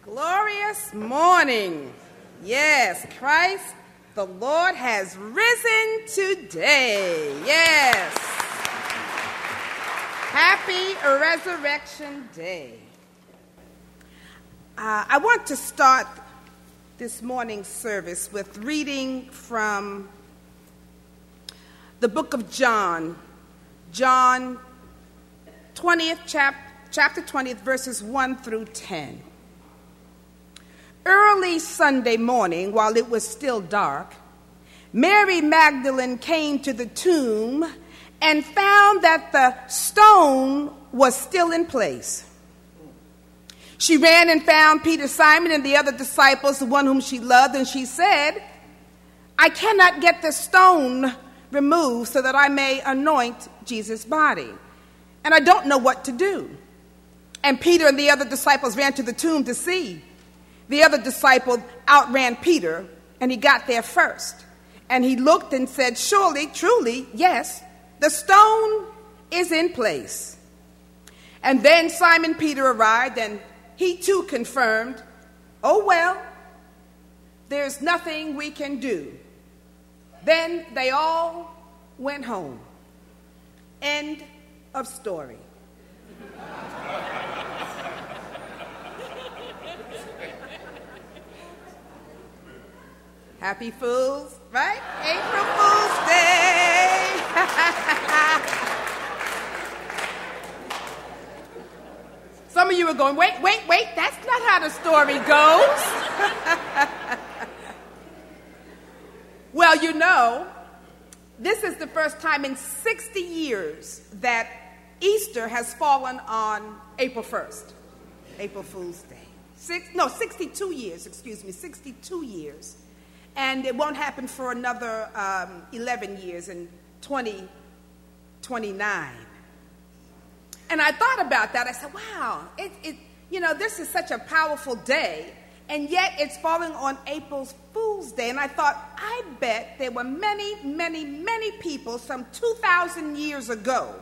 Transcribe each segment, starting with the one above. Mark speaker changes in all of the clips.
Speaker 1: Glorious morning. Yes, Christ, the Lord has risen today. Yes. Happy Resurrection Day. I want to start this morning's service with reading from the book of John 20th chapter 20th, verses 1 through 10. Early Sunday morning, while it was still dark, Mary Magdalene came to the tomb and found that the stone was still in place. She ran and found Peter, Simon, and the other disciples, the one whom she loved, and she said, "I cannot get the stone removed so that I may anoint Jesus' body, and I don't know what to do." And Peter and the other disciples ran to the tomb to see. The other disciple outran Peter, and he got there first. And he looked and said, "Surely, truly, yes, the stone is in place." And then Simon Peter arrived, and he too confirmed, "Oh, well, there's nothing we can do." Then they all went home. End of story. Happy Fools, right? April Fool's Day. Some of you are going, wait, that's not how the story goes. Well, you know, this is the first time in 60 years that Easter has fallen on April 1st, April Fool's Day. 62 years, 62 years. And it won't happen for another 11 years in 2029. And I thought about that. I said, wow, this is such a powerful day, and yet it's falling on April Fool's Day. And I thought, I bet there were many, many, many people some 2,000 years ago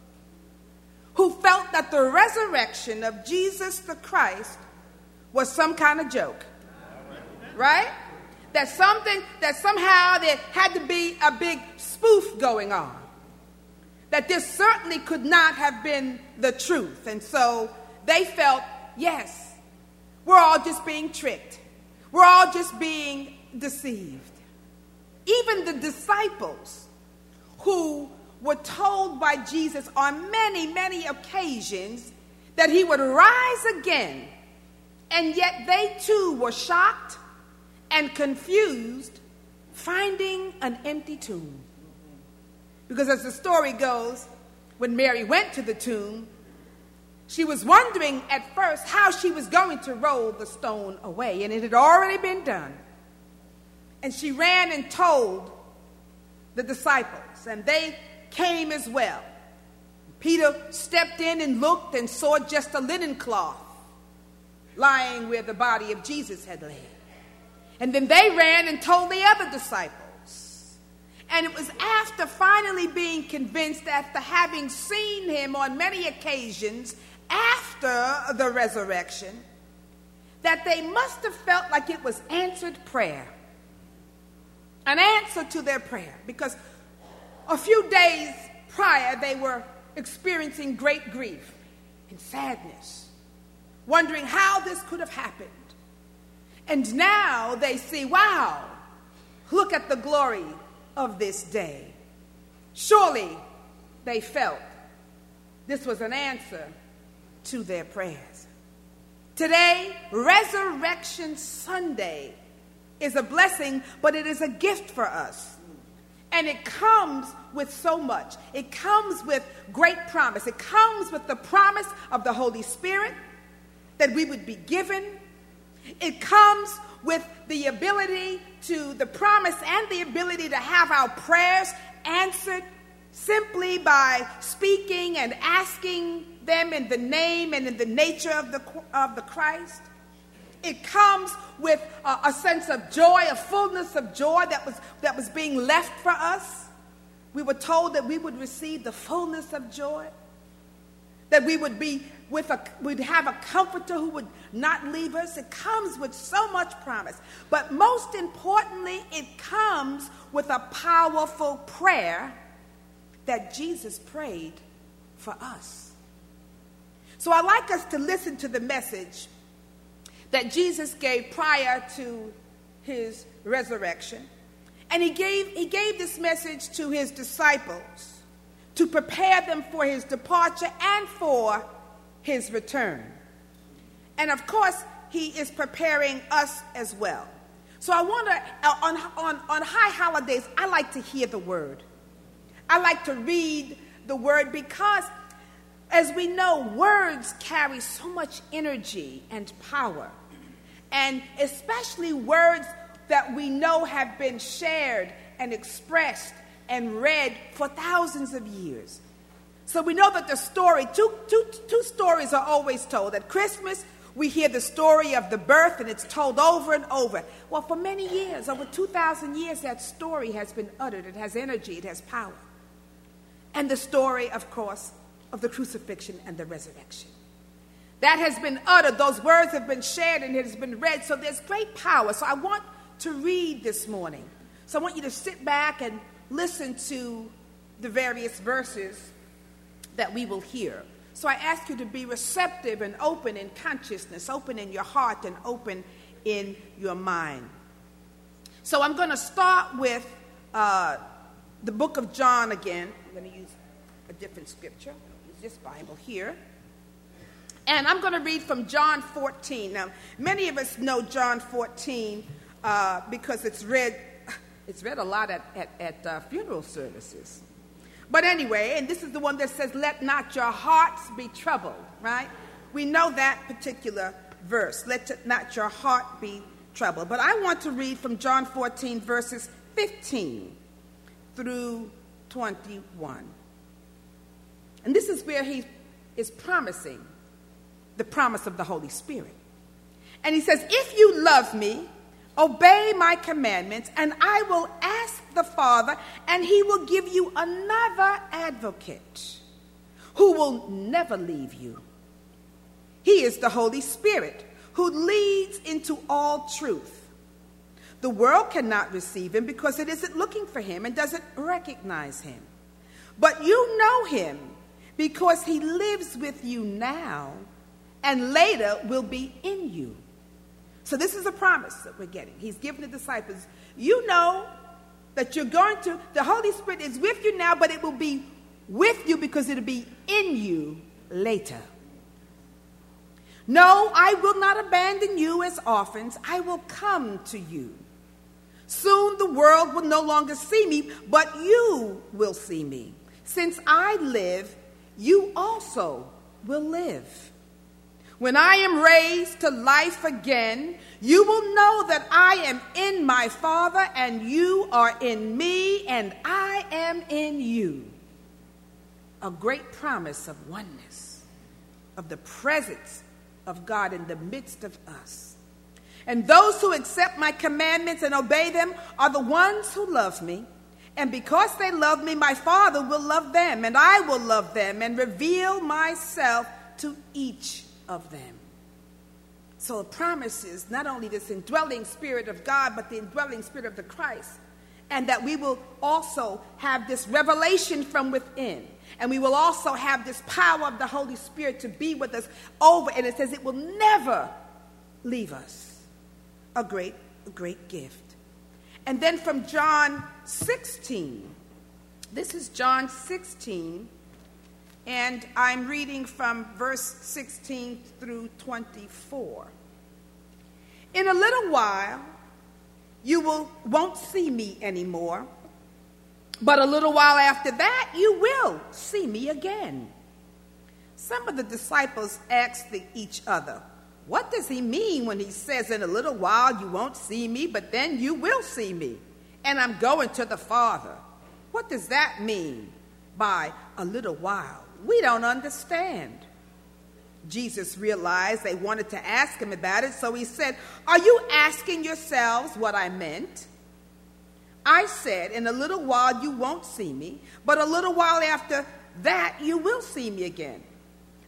Speaker 1: who felt that the resurrection of Jesus the Christ was some kind of joke, right? That somehow there had to be a big spoof going on. That this certainly could not have been the truth. And so they felt, yes, we're all just being tricked. We're all just being deceived. Even the disciples who were told by Jesus on many, many occasions that he would rise again, and yet they too were shocked and confused, finding an empty tomb. Because as the story goes, when Mary went to the tomb, she was wondering at first how she was going to roll the stone away, and it had already been done. And she ran and told the disciples, and they came as well. Peter stepped in and looked and saw just a linen cloth lying where the body of Jesus had lain. And then they ran and told the other disciples. And it was after finally being convinced, after having seen him on many occasions after the resurrection, that they must have felt like it was answered prayer. An answer to their prayer. Because a few days prior, they were experiencing great grief and sadness, wondering how this could have happened. And now they see, wow, look at the glory of this day. Surely they felt this was an answer to their prayers. Today, Resurrection Sunday is a blessing, but it is a gift for us. And it comes with so much. It comes with great promise. It comes with the promise of the Holy Spirit that we would be given. It comes with the promise and the ability to have our prayers answered simply by speaking and asking them in the name and in the nature of the Christ. It comes with a sense of joy, a fullness of joy that was being left for us. We were told that we would receive the fullness of joy, that we would be we'd have a comforter who would not leave us. It comes with so much promise. But most importantly, it comes with a powerful prayer that Jesus prayed for us. So I'd like us to listen to the message that Jesus gave prior to his resurrection. And he gave this message to his disciples to prepare them for his departure and for his return. And of course, he is preparing us as well. So I wonder, on high holidays, I like to hear the word. I like to read the word because, as we know, words carry so much energy and power. And especially words that we know have been shared and expressed and read for thousands of years. So we know that the story, two stories are always told. At Christmas, we hear the story of the birth, and it's told over and over. Well, for many years, over 2,000 years, that story has been uttered. It has energy, it has power. And the story, of course, of the crucifixion and the resurrection. That has been uttered. Those words have been shared, and it has been read. So there's great power. So I want to read this morning. So I want you to sit back and listen to the various verses that we will hear. So I ask you to be receptive and open in consciousness, open in your heart, and open in your mind. So I'm going to start with the book of John again. I'm going to use a different scripture. I'll use this Bible here. And I'm going to read from John 14. Now, many of us know John 14 because it's read a lot at funeral services. But anyway, and this is the one that says, "Let not your hearts be troubled," right? We know that particular verse, "Let not your heart be troubled." But I want to read from John 14, verses 15 through 21. And this is where he is promising the promise of the Holy Spirit. And he says, "If you love me, obey my commandments, and I will ask the Father, and he will give you another advocate who will never leave you. He is the Holy Spirit, who leads into all truth. The world cannot receive him because it isn't looking for him and doesn't recognize him. But you know him because he lives with you now and later will be in you." So this is a promise that we're getting. He's given the disciples. You know that the Holy Spirit is with you now, but it will be with you because it'll be in you later. "No, I will not abandon you as orphans. I will come to you. Soon the world will no longer see me, but you will see me. Since I live, you also will live. When I am raised to life again, you will know that I am in my Father, and you are in me, and I am in you." A great promise of oneness, of the presence of God in the midst of us. "And those who accept my commandments and obey them are the ones who love me. And because they love me, my Father will love them, and I will love them and reveal myself to each of them." So it promises not only this indwelling Spirit of God, but the indwelling Spirit of the Christ, and that we will also have this revelation from within, and we will also have this power of the Holy Spirit to be with us over, and it says it will never leave us. A great gift. And then from John 16, this is John 16, and I'm reading from verse 16 through 24. "In a little while, you won't see me anymore, but a little while after that, you will see me again." Some of the disciples asked each other, "What does he mean when he says, 'In a little while, you won't see me, but then you will see me, and I'm going to the Father'? What does that mean by a little while? We don't understand." Jesus realized they wanted to ask him about it, so he said, "Are you asking yourselves what I meant? I said, 'In a little while you won't see me, but a little while after that you will see me again.'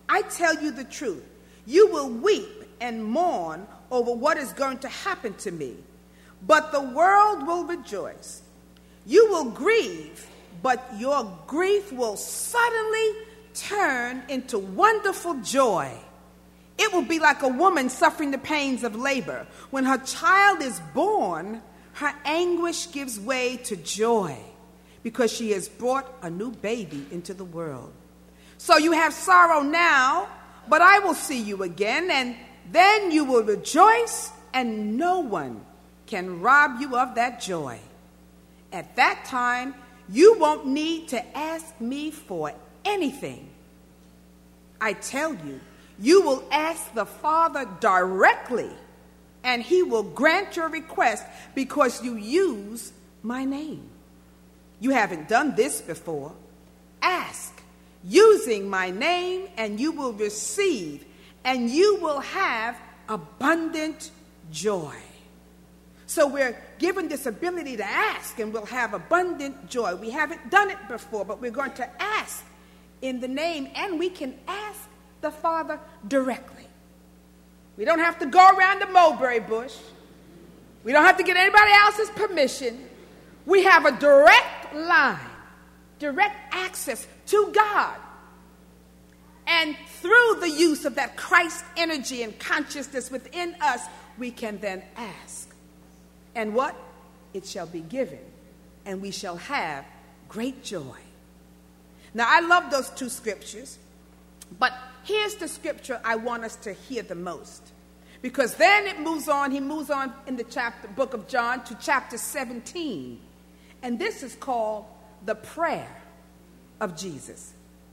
Speaker 1: I tell you the truth. You will weep and mourn over what is going to happen to me, but the world will rejoice. You will grieve, but your grief will suddenly turn into wonderful joy. It will be like a woman suffering the pains of labor. When her child is born, her anguish gives way to joy because she has brought a new baby into the world. So you have sorrow now, but I will see you again, and then you will rejoice, and no one can rob you of that joy. At that time, you won't need to ask me for anything. I tell you, you will ask the Father directly, and he will grant your request because you use my name. You haven't done this before. Ask, using my name, and you will receive, and you will have abundant joy. So we're given this ability to ask, and we'll have abundant joy. We haven't done it before, but we're going to ask in the name, and we can ask the Father directly. We don't have to go around the mulberry bush. We don't have to get anybody else's permission. We have a direct line, direct access to God. And through the use of that Christ energy and consciousness within us, we can then ask. And what? It shall be given, and we shall have great joy. Now, I love those two scriptures, but here's the scripture I want us to hear the most. Because then it moves on, he moves on in the book of John to chapter 17. And this is called the prayer of Jesus.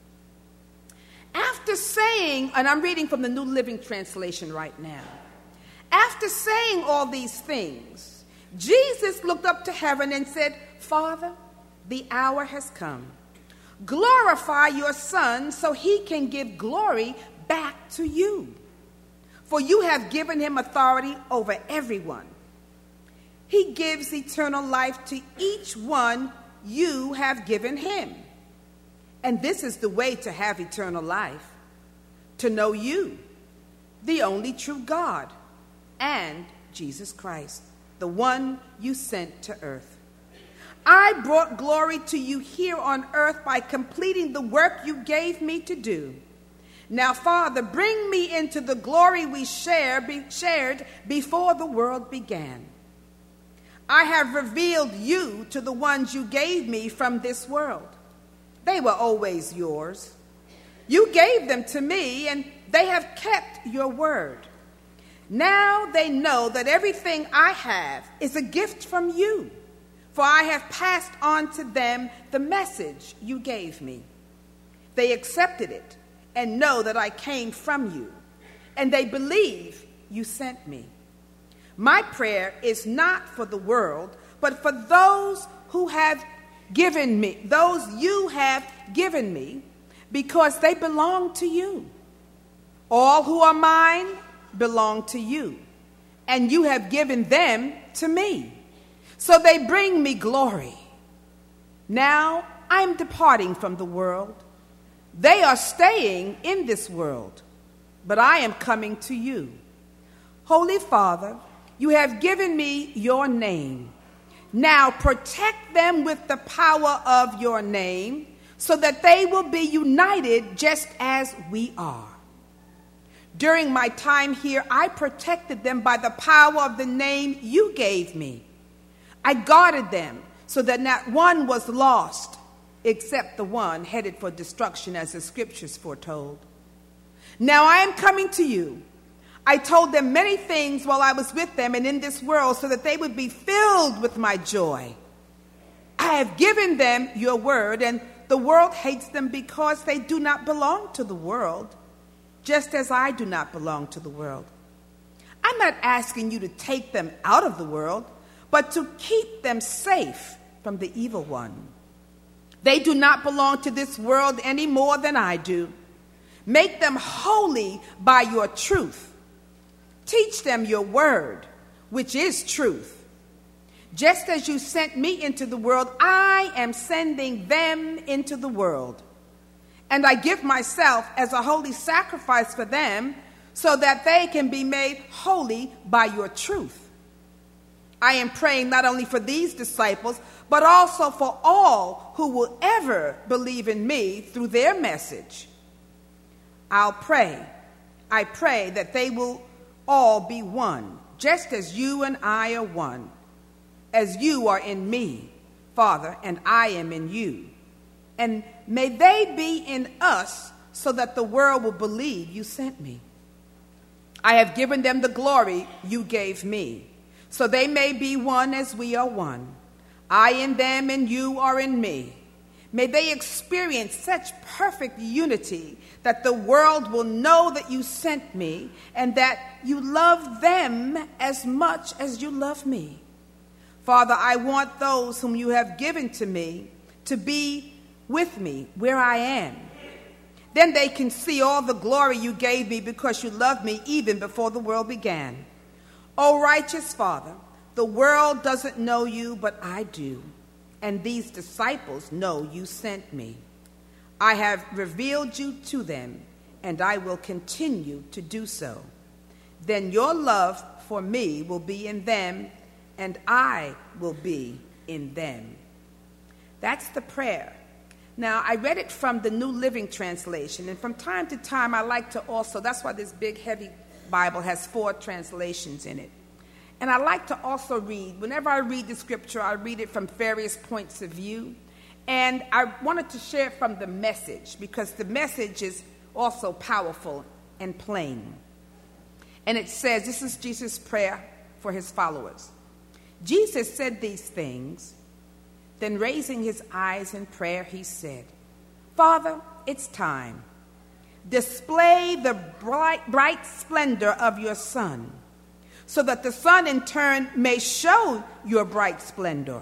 Speaker 1: After saying, and I'm reading from the New Living Translation right now. After saying all these things, Jesus looked up to heaven and said, Father, the hour has come. Glorify your Son so he can give glory back to you. For you have given him authority over everyone. He gives eternal life to each one you have given him. And this is the way to have eternal life, to know you, the only true God, and Jesus Christ, the one you sent to earth. I brought glory to you here on earth by completing the work you gave me to do. Now, Father, bring me into the glory we shared before the world began. I have revealed you to the ones you gave me from this world. They were always yours. You gave them to me, and they have kept your word. Now they know that everything I have is a gift from you, for I have passed on to them the message you gave me. They accepted it and know that I came from you, and they believe you sent me. My prayer is not for the world, but for those who have given me, those you have given me, because they belong to you. All who are mine belong to you, and you have given them to me. So they bring me glory. Now I'm departing from the world. They are staying in this world, but I am coming to you. Holy Father, you have given me your name. Now protect them with the power of your name, so that they will be united just as we are. During my time here, I protected them by the power of the name you gave me. I guarded them so that not one was lost, except the one headed for destruction, as the scriptures foretold. Now I am coming to you. I told them many things while I was with them and in this world, so that they would be filled with my joy. I have given them your word, and the world hates them because they do not belong to the world, just as I do not belong to the world. I'm not asking you to take them out of the world, but to keep them safe from the evil one. They do not belong to this world any more than I do. Make them holy by your truth. Teach them your word, which is truth. Just as you sent me into the world, I am sending them into the world. and I give myself as a holy sacrifice for them so that they can be made holy by your truth. I am praying not only for these disciples, but also for all who will ever believe in me through their message. I pray that they will all be one, just as you and I are one, as you are in me, Father, and I am in you. And may they be in us so that the world will believe you sent me. I have given them the glory you gave me, so they may be one as we are one. I in them and you are in me. May they experience such perfect unity that the world will know that you sent me and that you love them as much as you love me. Father, I want those whom you have given to me to be with me where I am. Then they can see all the glory you gave me because you loved me even before the world began. O righteous Father, the world doesn't know you, but I do, and these disciples know you sent me. I have revealed you to them, and I will continue to do so. Then your love for me will be in them, and I will be in them. That's the prayer. Now, I read it from the New Living Translation, and from time to time I like to also, that's why this big, heavy Bible has 4 translations in it. And I like to also read, whenever I read the scripture, I read it from various points of view. And I wanted to share it from the Message, because the Message is also powerful and plain. And it says, this is Jesus' prayer for his followers. Jesus said these things. Then raising his eyes in prayer, he said, Father, it's time. Display the bright splendor of your Son, so that the Son in turn may show your bright splendor.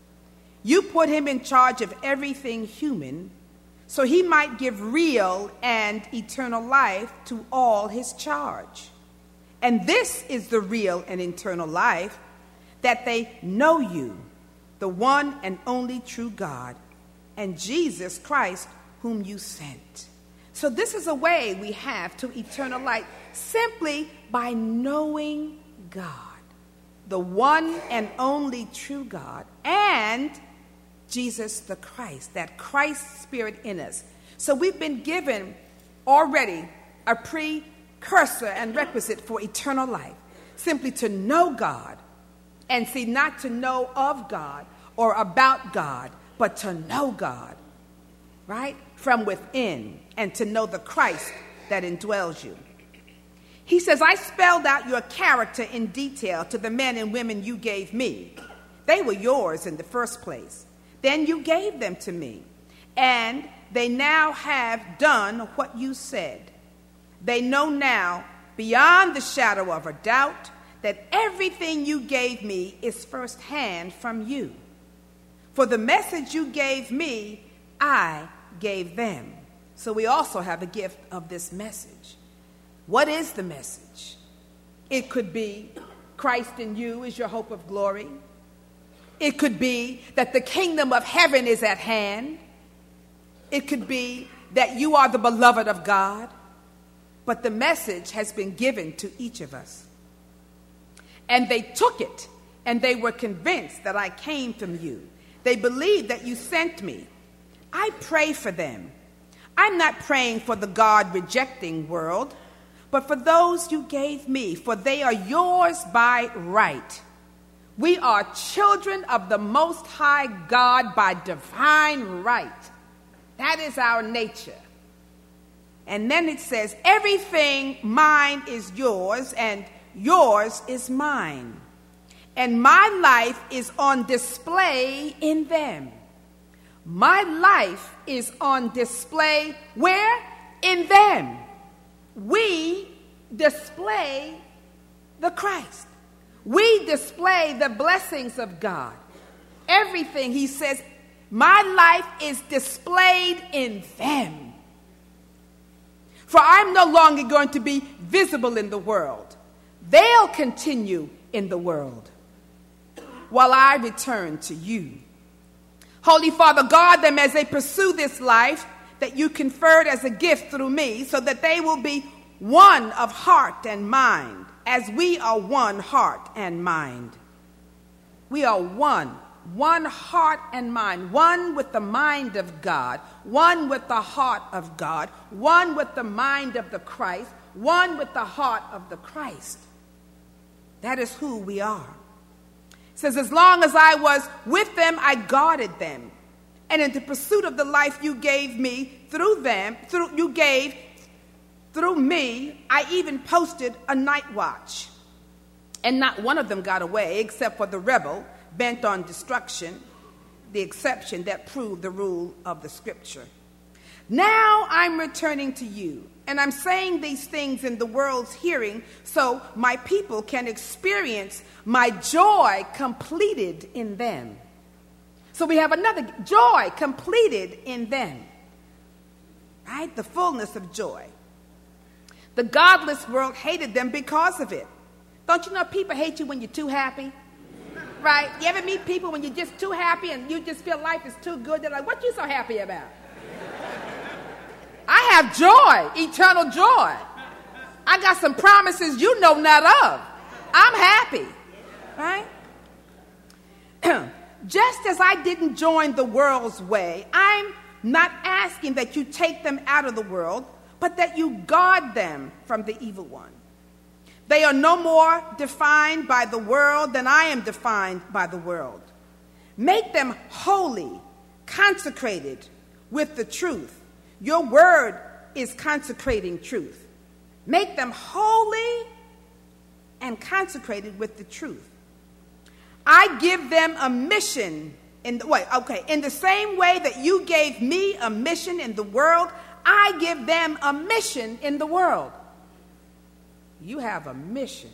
Speaker 1: You put him in charge of everything human, so he might give real and eternal life to all his charge. And this is the real and eternal life, that they know you, the one and only true God, and Jesus Christ, whom you sent. So this is a way we have to eternal life, simply by knowing God, the one and only true God, and Jesus the Christ, that Christ Spirit in us. So we've been given already a precursor and requisite for eternal life, simply to know God. And see, not to know of God or about God, but to know God, right? From within, and to know the Christ that indwells you. He says, I spelled out your character in detail to the men and women you gave me. They were yours in the first place. Then you gave them to me, and they now have done what you said. They know now, beyond the shadow of a doubt, that everything you gave me is firsthand from you. For the message you gave me, I gave them. So we also have a gift of this message. What is the message? It could be Christ in you is your hope of glory. It could be that the kingdom of heaven is at hand. It could be that you are the beloved of God. But the message has been given to each of us. And they took it, and they were convinced that I came from you. They believed that you sent me. I pray for them. I'm not praying for the God-rejecting world, but for those you gave me, for they are yours by right. We are children of the Most High God by divine right. That is our nature. And then it says, everything mine is yours, and yours is mine, and my life is on display in them. My life is on display where? In them. We display the Christ. We display the blessings of God. Everything, he says, my life is displayed in them. For I'm no longer going to be visible in the world. They'll continue in the world while I return to you. Holy Father, guard them as they pursue this life that you conferred as a gift through me, so that they will be one of heart and mind, as we are one heart and mind. We are one heart and mind, one with the mind of God, one with the heart of God, one with the mind of the Christ, one with the heart of the Christ. That is who we are. It says, as long as I was with them, I guarded them. And in the pursuit of the life you gave me through me, I even posted a night watch. And not one of them got away, except for the rebel bent on destruction, the exception that proved the rule of the scripture. Now I'm returning to you, and I'm saying these things in the world's hearing, so my people can experience my joy completed in them. So we have another joy completed in them, right? The fullness of joy. The godless world hated them because of it. Don't you know people hate you when you're too happy? Right? You ever meet people when you're just too happy and you just feel life is too good? They're like, what you so happy about? I have joy, eternal joy. I got some promises you know not of. I'm happy. Right? Just as I didn't join the world's way, I'm not asking that you take them out of the world, but that you guard them from the evil one. They are no more defined by the world than I am defined by the world. Make them holy, consecrated with the truth. Your word is consecrating truth. Make them holy and consecrated with the truth. I give them a mission in the same way that you gave me a mission in the world, I give them a mission in the world. You have a mission.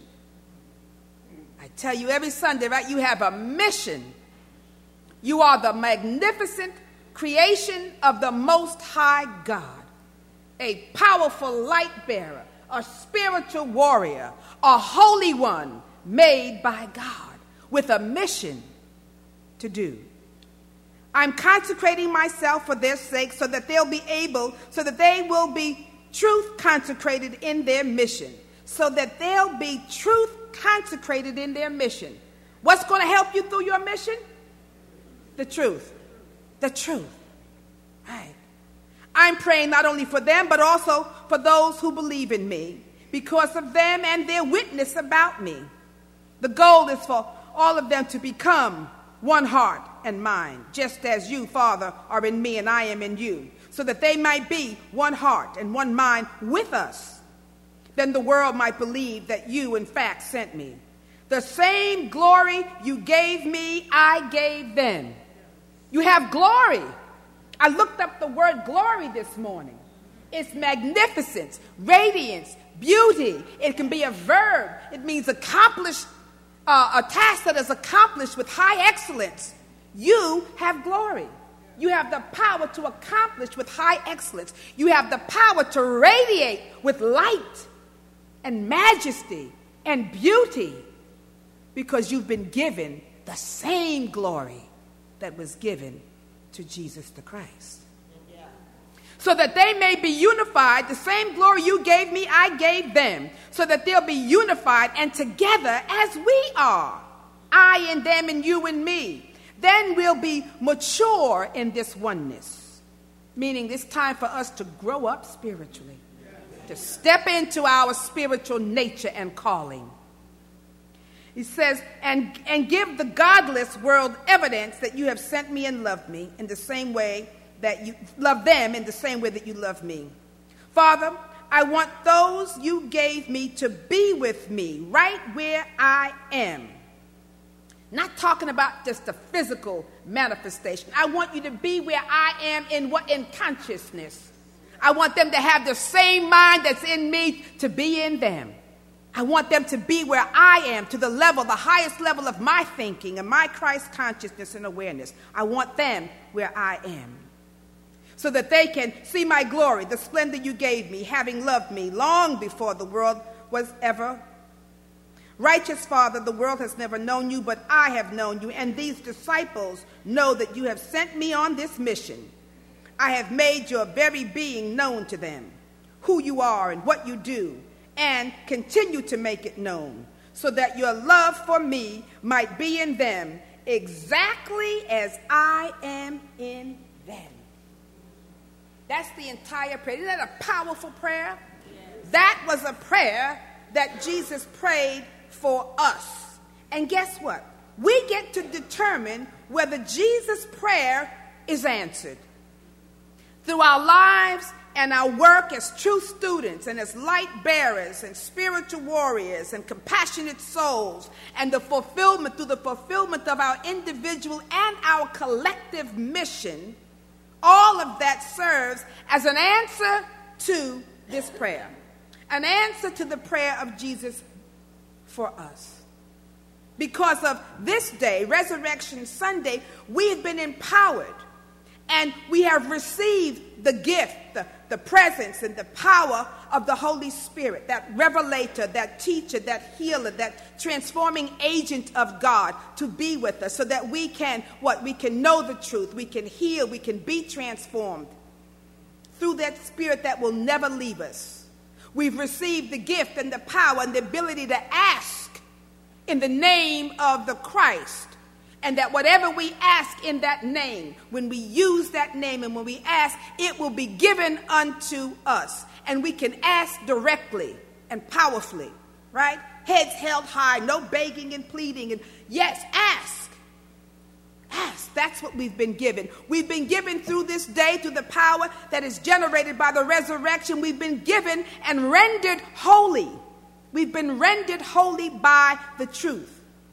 Speaker 1: I tell you every Sunday, right? You have a mission. You are the magnificent creation of the Most High God, a powerful light bearer, a spiritual warrior, a holy one made by God with a mission to do. I'm consecrating myself for their sake so that they will be truth consecrated in their mission. So that they'll be truth consecrated in their mission. What's going to help you through your mission? The truth. The truth. Right. I'm praying not only for them, but also for those who believe in me, because of them and their witness about me. The goal is for all of them to become one heart and mind, just as you, Father, are in me and I am in you, so that they might be one heart and one mind with us. Then the world might believe that you, in fact, sent me. The same glory you gave me, I gave them. You have glory. I looked up the word glory this morning. It's magnificence, radiance, beauty. It can be a verb. It means accomplished, a task that is accomplished with high excellence. You have glory. You have the power to accomplish with high excellence. You have the power to radiate with light and majesty and beauty, because you've been given the same glory that was given to Jesus the Christ. So that they may be unified, the same glory you gave me, I gave them, so that they'll be unified and together as we are, I and them and you and me. Then we'll be mature in this oneness, meaning it's time for us to grow up spiritually, to step into our spiritual nature and calling. He says, and give the godless world evidence that you have sent me and loved me in the same way that you love them, in the same way that you love me. Father, I want those you gave me to be with me right where I am. Not talking about just a physical manifestation. I want you to be where I am in consciousness. I want them to have the same mind that's in me to be in them. I want them to be where I am, to the highest level of my thinking and my Christ consciousness and awareness. I want them where I am, so that they can see my glory, the splendor you gave me, having loved me long before the world was ever. Righteous Father, the world has never known you, but I have known you, and these disciples know that you have sent me on this mission. I have made your very being known to them, who you are and what you do, and continue to make it known, so that your love for me might be in them exactly as I am in them. That's the entire prayer. Isn't that a powerful prayer? Yes. That was a prayer that Jesus prayed for us. And guess what? We get to determine whether Jesus' prayer is answered. Through our lives and our work as true students and as light bearers and spiritual warriors and compassionate souls, and through the fulfillment of our individual and our collective mission, all of that serves as an answer to this prayer, an answer to the prayer of Jesus for us. Because of this day, Resurrection Sunday, we have been empowered and we have received the gift, the presence and the power of the Holy Spirit, that revelator, that teacher, that healer, that transforming agent of God to be with us so that we can, we can know the truth, we can heal, we can be transformed through that Spirit that will never leave us. We've received the gift and the power and the ability to ask in the name of the Christ. And that whatever we ask in that name, when we use that name and when we ask, it will be given unto us. And we can ask directly and powerfully, right? Heads held high, no begging and pleading. And yes, ask. Ask. That's what we've been given. We've been given through this day, through the power that is generated by the resurrection. We've been given and rendered holy. We've been rendered holy by the truth.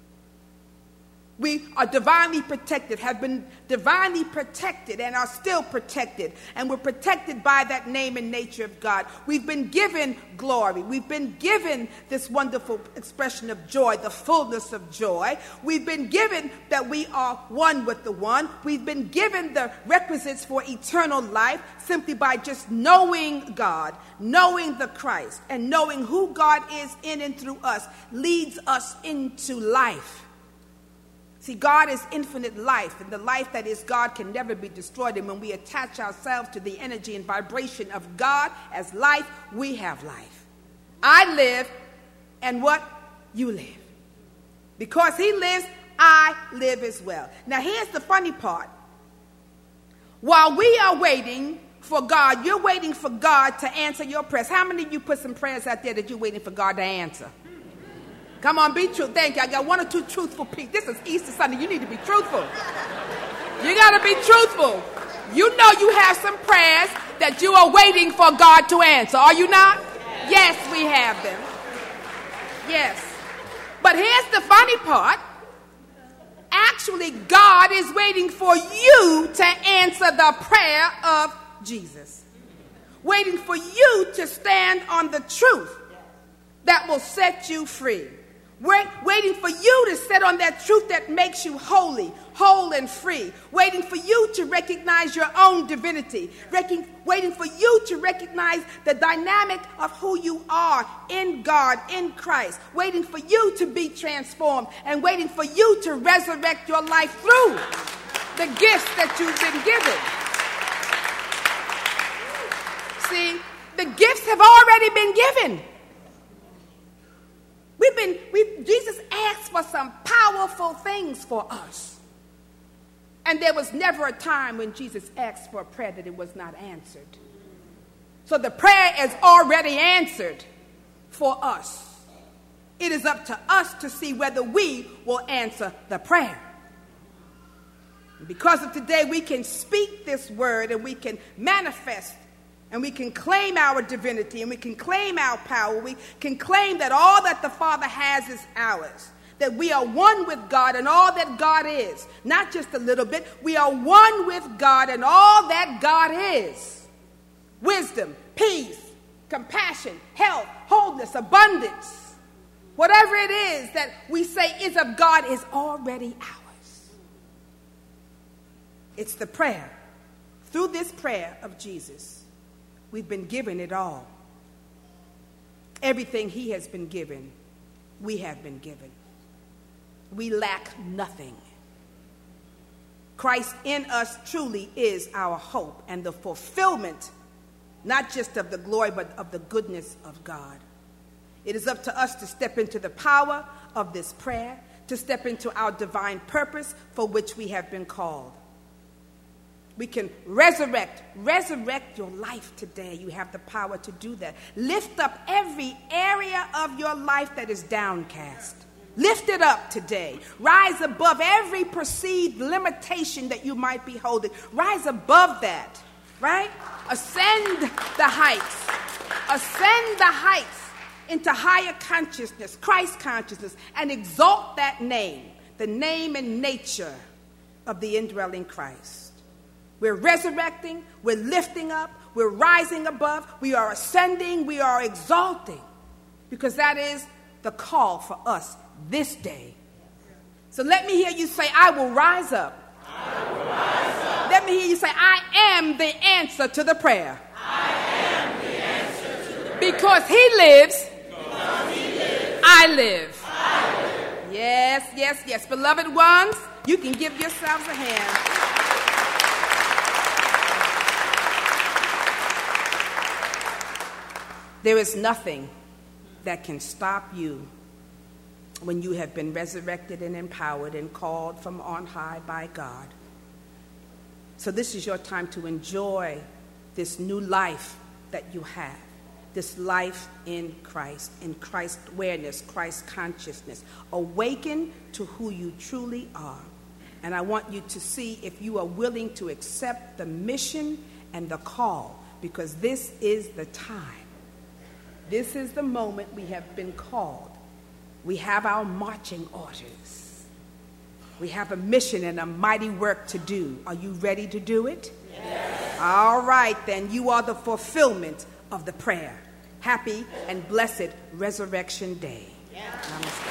Speaker 1: We are divinely protected, have been divinely protected, and are still protected. And we're protected by that name and nature of God. We've been given glory. We've been given this wonderful expression of joy, the fullness of joy. We've been given that we are one with the one. We've been given the requisites for eternal life simply by just knowing God, knowing the Christ, and knowing who God is in and through us leads us into life. See, God is infinite life, and the life that is God can never be destroyed. And when we attach ourselves to the energy and vibration of God as life, we have life. I live, and what? You live. Because He lives, I live as well. Now, here's the funny part. While we are waiting for God, you're waiting for God to answer your prayers. How many of you put some prayers out there that you're waiting for God to answer? Come on, be true. Thank you. I got one or two truthful people. This is Easter Sunday. You need to be truthful. You got to be truthful. You know you have some prayers that you are waiting for God to answer. Are you not? Yes, we have them. Yes. But here's the funny part. Actually, God is waiting for you to answer the prayer of Jesus. Waiting for you to stand on the truth that will set you free. Waiting for you to sit on that truth that makes you holy, whole and free. Waiting for you to recognize your own divinity. Waiting for you to recognize the dynamic of who you are in God, in Christ. Waiting for you to be transformed. And waiting for you to resurrect your life through the gifts that you've been given. See, the gifts have already been given. Jesus asked for some powerful things for us. And there was never a time when Jesus asked for a prayer that it was not answered. So the prayer is already answered for us. It is up to us to see whether we will answer the prayer. And because of today, we can speak this word and we can manifest. And we can claim our divinity, and we can claim our power. We can claim that all that the Father has is ours. That we are one with God and all that God is. Not just a little bit. We are one with God and all that God is. Wisdom, peace, compassion, health, wholeness, abundance. Whatever it is that we say is of God is already ours. It's the prayer. Through this prayer of Jesus, we've been given it all. Everything He has been given, we have been given. We lack nothing. Christ in us truly is our hope and the fulfillment, not just of the glory, but of the goodness of God. It is up to us to step into the power of this prayer, to step into our divine purpose for which we have been called. We can resurrect your life today. You have the power to do that. Lift up every area of your life that is downcast. Lift it up today. Rise above every perceived limitation that you might be holding. Rise above that, right? Ascend the heights. Ascend the heights into higher consciousness, Christ consciousness, and exalt that name, the name and nature of the indwelling Christ. We're resurrecting, we're lifting up, we're rising above, we are ascending, we are exalting, because that is the call for us this day. So let me hear you say, I will rise up.
Speaker 2: I will rise up.
Speaker 1: Let me hear you say, I am the answer to the prayer.
Speaker 2: I am the answer to the prayer.
Speaker 1: Because he lives, I live.
Speaker 2: I live.
Speaker 1: Yes, yes, yes. Beloved ones, you can give yourselves a hand. There is nothing that can stop you when you have been resurrected and empowered and called from on high by God. So this is your time to enjoy this new life that you have, this life in Christ awareness, Christ consciousness. Awaken to who you truly are. And I want you to see if you are willing to accept the mission and the call, because this is the time. This is the moment we have been called. We have our marching orders. We have a mission and a mighty work to do. Are you ready to do it?
Speaker 2: Yes.
Speaker 1: All right, then. You are the fulfillment of the prayer. Happy and blessed Resurrection Day.
Speaker 2: Yes.
Speaker 1: Namaste.